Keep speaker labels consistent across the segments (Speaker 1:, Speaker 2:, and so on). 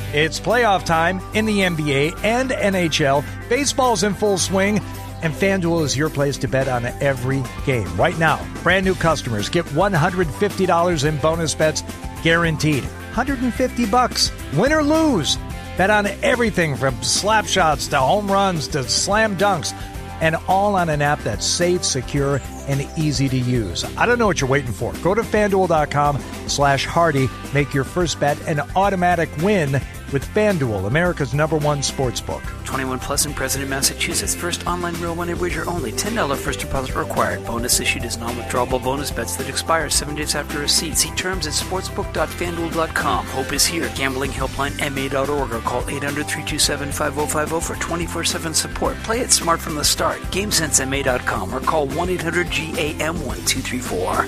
Speaker 1: It's playoff time in the NBA and NHL. Baseball's in full swing, and FanDuel is your place to bet on every game. Right now, brand new customers get $150 in bonus bets guaranteed. $150, win or lose. Bet on everything from slap shots to home runs to slam dunks, and all on an app that's safe, secure, and easy to use. I don't know what you're waiting for. Go to FanDuel.com/Hardy. Make your first bet an automatic win with FanDuel, America's #1 sportsbook.
Speaker 2: 21 plus and present in Massachusetts. First online real money wager only. $10 first deposit required. Bonus issued as non-withdrawable bonus bets that expire 7 days after receipt. See terms at sportsbook.fanduel.com. Hope is here. Gambling helpline MA.org or call 800-327-5050 for 24/7 support. Play it smart from the start. GameSenseMA.com or call 1-800-GAM-1234.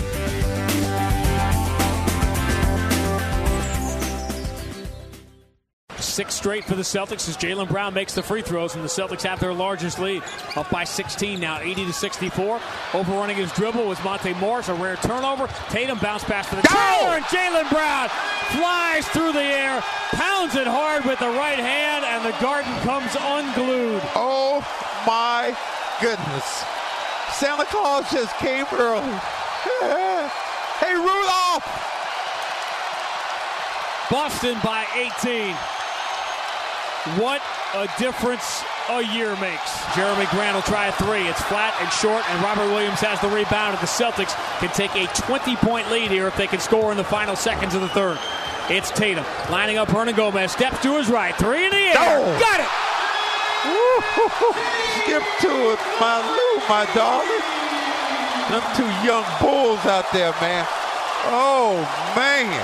Speaker 3: 6 straight for the Celtics as Jaylen Brown makes the free throws, and the Celtics have their largest lead. Up by 16 now, 80-64. Overrunning his dribble was Monte Morris, a rare turnover. Tatum bounce pass to the trailer, and Jaylen Brown flies through the air, pounds it hard with the right hand, and the Garden comes unglued.
Speaker 4: Oh my goodness. Santa Claus just came early. Hey, Rudolph!
Speaker 3: Boston by 18. What a difference a year makes. Jeremy Grant will try a three. It's flat and short, and Robert Williams has the rebound, and the Celtics can take a 20-point lead here if they can score in the final seconds of the third. It's Tatum lining up Hernangomez. Steps to his right. Three in the air.
Speaker 4: Oh.
Speaker 3: Got it!
Speaker 4: Skip to it, my darling. Them 2 young bulls out there, man. Oh, man.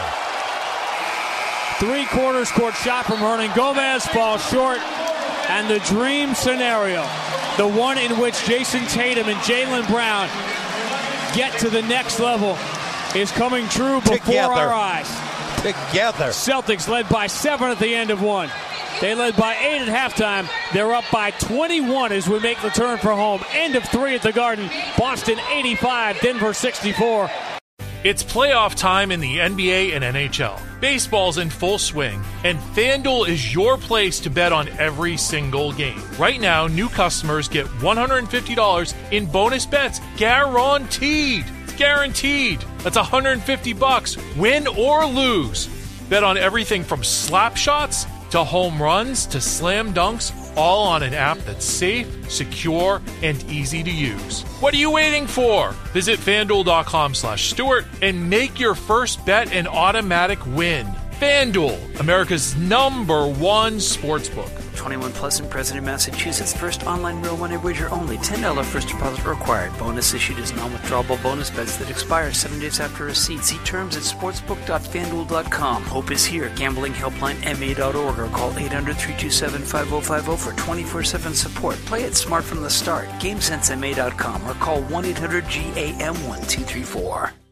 Speaker 3: 3/4 court shot from Hernangomez falls short, and the dream scenario, the one in which Jason Tatum and Jaylen Brown get to the next level, is coming true before our eyes.
Speaker 4: Together.
Speaker 3: Celtics led by 7 at the end of one. They led by 8 at halftime. They're up by 21 as we make the turn for home. End of 3 at the Garden. Boston 85, Denver 64.
Speaker 5: It's playoff time in the NBA and NHL. Baseball's in full swing, and FanDuel is your place to bet on every single game. Right now, new customers get $150 in bonus bets guaranteed. It's guaranteed. That's $150, win or lose. Bet on everything from slap shots to home runs to slam dunks, all on an app that's safe, secure, and easy to use. What are you waiting for? Visit FanDuel.com/Stewart and make your first bet an automatic win. FanDuel, America's #1 sportsbook.
Speaker 2: 21 plus and present in Massachusetts. First online real money wager only. $10 first deposit required. Bonus issued as non-withdrawable bonus bets that expire 7 days after receipt. See terms at sportsbook.fanduel.com. Hope is here. Gambling helpline MA.org or call 800-327-5050 for 24/7 support. Play it smart from the start. GameSenseMA.com or call 1-800-GAM-1234.